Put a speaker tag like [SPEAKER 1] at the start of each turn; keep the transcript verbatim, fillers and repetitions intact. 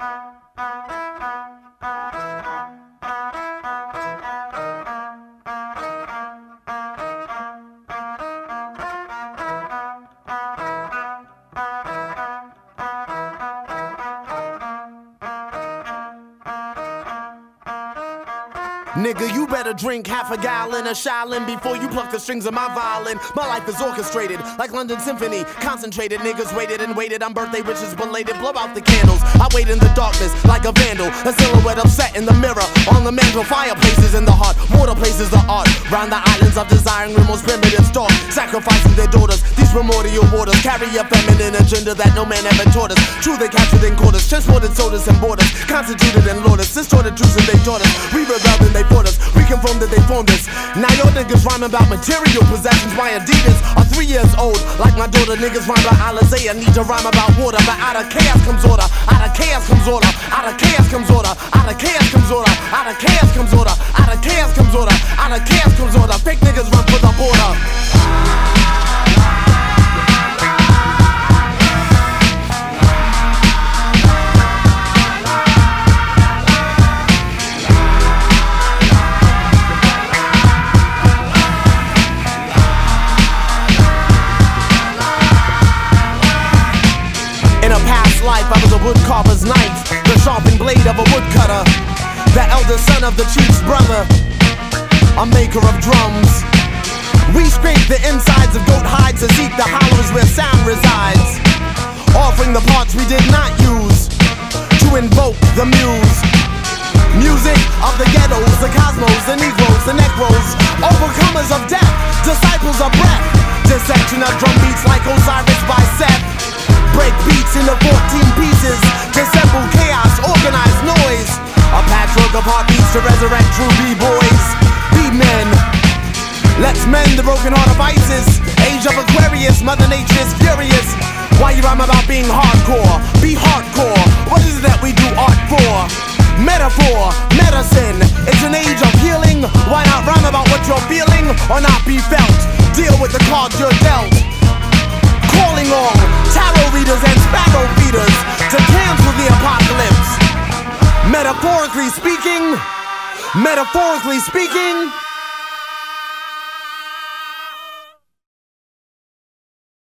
[SPEAKER 1] Nigga, you better drink half a gallon of Shaolin before you pluck the strings of my violin. My life is orchestrated like London Symphony. Concentrated, niggas waited and waited on birthday wishes belated. Blow out the candles, I wait in the darkness like a vandal. A silhouette upset in the mirror, on the mantle. Fireplaces in the heart, water places the art. Round the islands of desiring the most primitive stalk. Sacrificing their daughters, these primordial waters carry a feminine agenda that no man ever taught us. True, they captured in quarters, transported sodas and borders. Constituted and loaded, distorted truths and they taught us. We rebelled and they fought us, we confirmed that they formed us. Now your niggas rhyme about material possessions. My Adidas are three years old, like my daughter. Niggas rhyme about Alizé, need to rhyme about water. But out of chaos comes order, out of chaos comes order, out of chaos comes order, out of chaos comes order, out of chaos comes order, out of chaos comes order, out of chaos comes order. Fake niggas run for the border. Life, I was a woodcarver's knife, the sharpened blade of a woodcutter, the elder son of the chief's brother, a maker of drums. We scrape the insides of goat hides to seek the hollows where sound resides, offering the parts we did not use to invoke the muse. Music of the ghettos, the cosmos, the negroes, the necros, overcomers of death, disciples of breath, dissection of drum beats like Osiris by Seth. Break beats into fourteen pieces, dissemble chaos, organize noise. A patchwork of heartbeats to resurrect true B-boys. Be men, let's mend the broken heart of Isis. Age of Aquarius, Mother Nature is furious. Why you rhyme about being hardcore? Be hardcore, what is it that we do art for? Metaphor, medicine, it's an age of healing. Why not rhyme about what you're feeling or not be felt? Deal with the cards you're dealt. Calling all tarot readers and sparrow feeders to cancel the apocalypse. Metaphorically speaking, metaphorically speaking.